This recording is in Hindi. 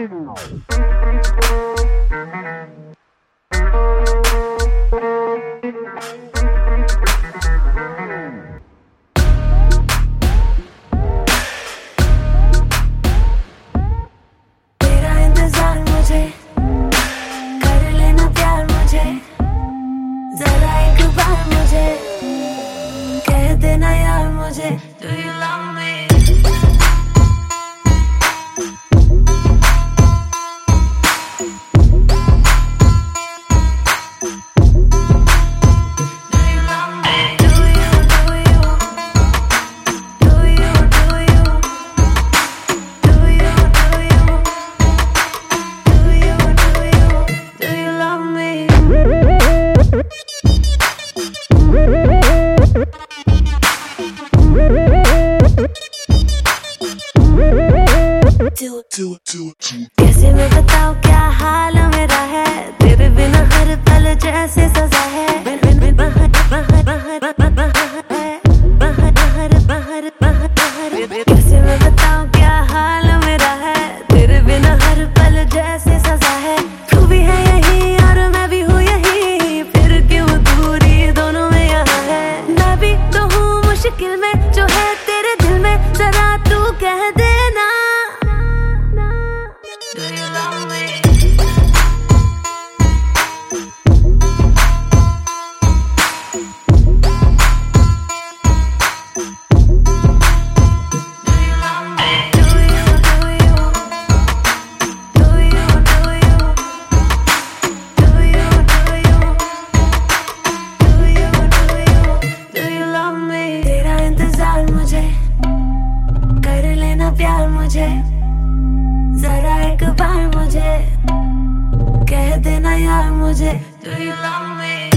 तेरा इंतजार मुझे, कर लेना प्यार मुझे, जरा एक बार मुझे कह देना यार मुझे, do you love me? कैसे मैं बताऊं क्या हाल मेरा है, तेरे बिना हर पल जैसे सजा है। कैसे मैं बताऊं क्या हाल मेरा है, तेरे बिना हर पल जैसे सजा है। तू भी है यही और मैं भी हूँ यही, फिर क्यों दूरी दोनों में यहाँ है। मैं भी तो हूँ मुश्किल में, जो है तेरे दिल में जरा तू कह देना, do you love me? तेरा इंतजार मुझे, कर लेना प्यार मुझे, जरा एक बार मुझे कह देना यार मुझे, do you love me?